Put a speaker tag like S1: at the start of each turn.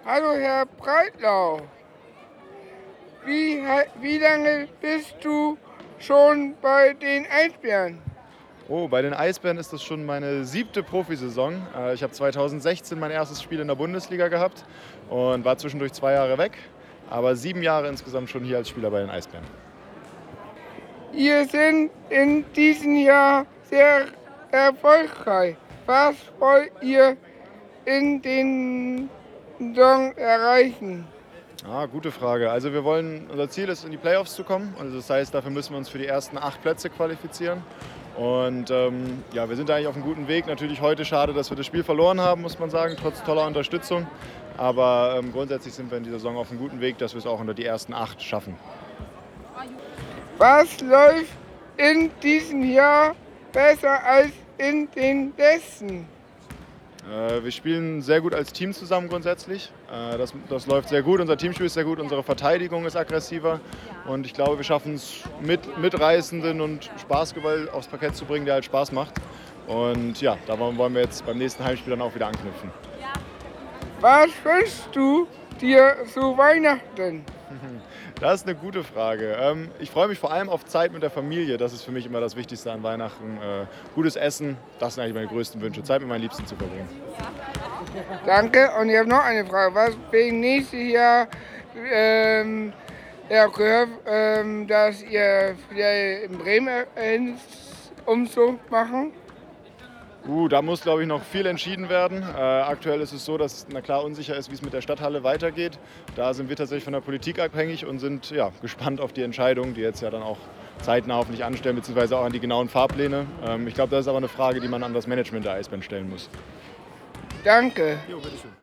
S1: Hallo Herr Breitlau, wie lange bist du schon bei den Eisbären?
S2: Oh, bei den Eisbären ist das schon meine 7. Profisaison. Ich habe 2016 mein erstes Spiel in der Bundesliga gehabt und war zwischendurch 2 Jahre weg, aber 7 Jahre insgesamt schon hier als Spieler bei den Eisbären.
S1: Ihr seid in diesem Jahr sehr erfolgreich. Was wollt ihr in den Saison erreichen?
S2: Gute Frage. Also unser Ziel ist, in die Playoffs zu kommen. Also das heißt, dafür müssen wir uns für die ersten 8 Plätze qualifizieren. Und ja, wir sind eigentlich auf einem guten Weg. Natürlich heute schade, dass wir das Spiel verloren haben, muss man sagen, trotz toller Unterstützung. Aber grundsätzlich sind wir in dieser Saison auf einem guten Weg, dass wir es auch unter die ersten 8 schaffen.
S1: Was läuft in diesem Jahr besser als in den letzten?
S2: Wir spielen sehr gut als Team zusammen grundsätzlich. Das läuft sehr gut. Unser Teamspiel ist sehr gut, unsere Verteidigung ist aggressiver. Und ich glaube, wir schaffen es, mitreißenden und Spaßball aufs Parkett zu bringen, der halt Spaß macht. Und ja, da wollen wir jetzt beim nächsten Heimspiel dann auch wieder anknüpfen.
S1: Was wünschst du dir zu Weihnachten?
S2: Das ist eine gute Frage. Ich freue mich vor allem auf Zeit mit der Familie. Das ist für mich immer das Wichtigste an Weihnachten. Gutes Essen, das sind eigentlich meine größten Wünsche. Zeit mit meinen Liebsten zu verbringen.
S1: Danke. Und ich habe noch eine Frage. Was wegen nächstes Jahr gehört, dass ihr vielleicht in Bremen Umzug machen?
S2: Da muss, glaube ich, noch viel entschieden werden. Aktuell ist es so, dass na klar unsicher ist, wie es mit der Stadthalle weitergeht. Da sind wir tatsächlich von der Politik abhängig und sind ja, gespannt auf die Entscheidung, die jetzt ja dann auch zeitnah hoffentlich anstellen, beziehungsweise auch an die genauen Fahrpläne. Ich glaube, das ist aber eine Frage, die man an das Management der Eisbären stellen muss.
S1: Danke.
S2: Jo, bitteschön.